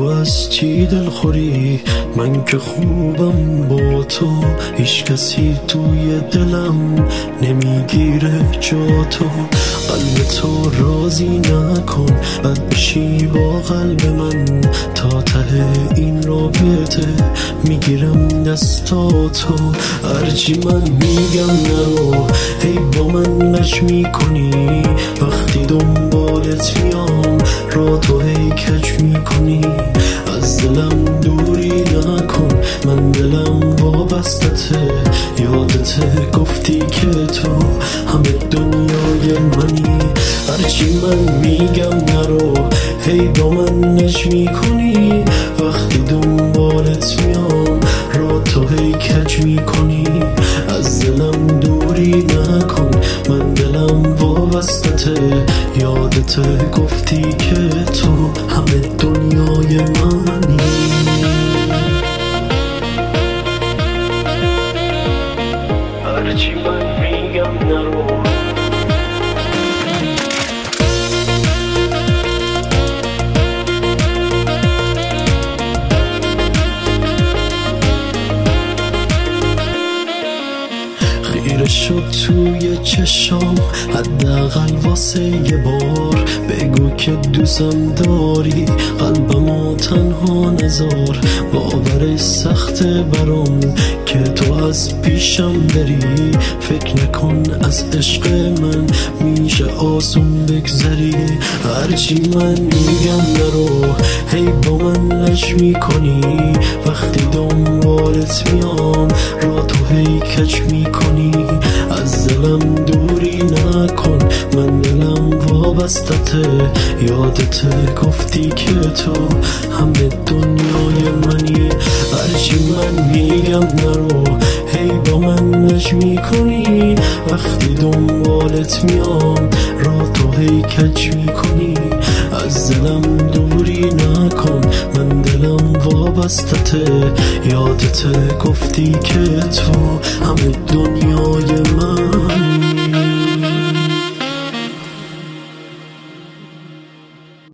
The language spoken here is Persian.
از چی دلخوری؟ من که خوبم با تو، هیچ کسی توی دلم نمیگیره جا تو. قلب تو راضی نکن بد بشی با قلب من، تا ته این رابطه میگیرم دستاتو. هرچی من میگم نرو، هی با من لج میکنی، وقتی دنبالت میام را تو هی کج میکنی. از دلم دوری نکن، من دلم وابستته، یادت گفتی که تو همه دنیای منی. هرچی من میگم نرو، هی با من لج میکنی، وقتی دنبالت میام را تو هی کج میکنی. از دلم دوری نکن، من دلم وابستته، یادت گفتی که تو همه دنیای منی. هرچی من میگم نرو. خیره شد توی چشام، حداقل واسه یه بار بگو که دوستم داری، قلبمو تنها نذار. باورش سخته برام که تو از پیشم بری، فکر نکن از عشق من میشه آسون بگذری. هرچی من میگم نرو، هی با من لج میکنی، وقتی دنبالت میام را تو هی کج میکنی. از دلم دوری نکن، من دلم وابستته، یادت گفتی که تو همه دنیای منی. هرچی من میگم نرو، هی با من لج میکنی، وقتی دنبالت میام را تو هی کج میکنی. از دلم دوری نکن، من دلم وابستته، یادت گفتی که تو همه دنیای من.